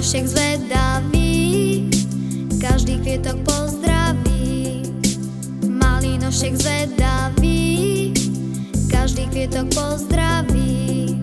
Malinošek zvedavý, každý kvietok pozdraví. Malinošek zvedavý, každý kvietok pozdraví.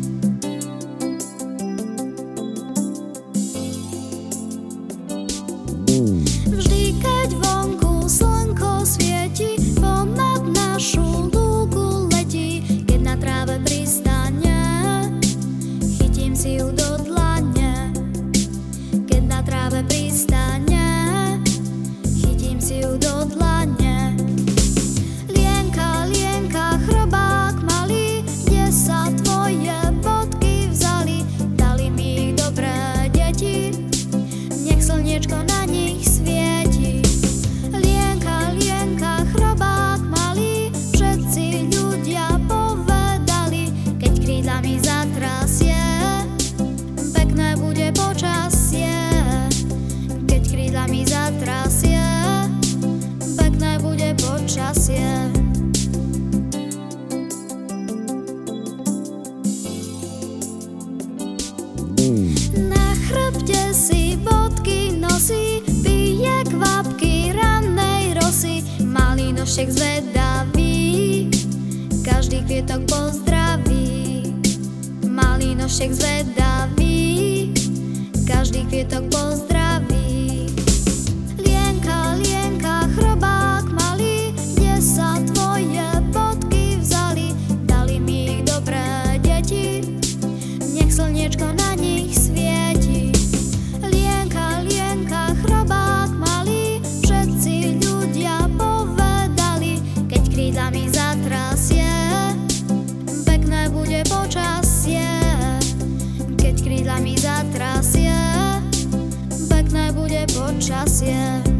Vždy, keď vonku slnko svieti, ponad našu lúku letí. Keď na tráve pristane, chytím si ju do dlane. Keď na tráve pristane, chytím si ju do dlane. Lienka, Lienka, chrobák malý, kde sa tvoje bodky vzali? Dali mi ich dobré deti, nech slniečko na nich svieti. Lienka, Lienka, chrobák malý, všetci ľudia povedali, keď krídlami zatrasie, pekné bude počasie. Keď krídlami zatrasie, pekné bude počasie. Na chrbte si bodky nosí, pije kvapky rannej rosy. Malinošek zvedavý, každý kvietok pozdraví. Malinošek zvedavý, každý kvietok pozdraví. Lienka, Lienka, chrobák malý, kde sa tvoje bodky vzali? Dali mi ich dobré deti, nech slniečko na nich svieti. Lienka, Lienka, chrobák malý, všetci ľudia povedali, keď krídlami zatrasie, pekné bude počasie. Keď krídlami zatrasie, pekné bude počasie.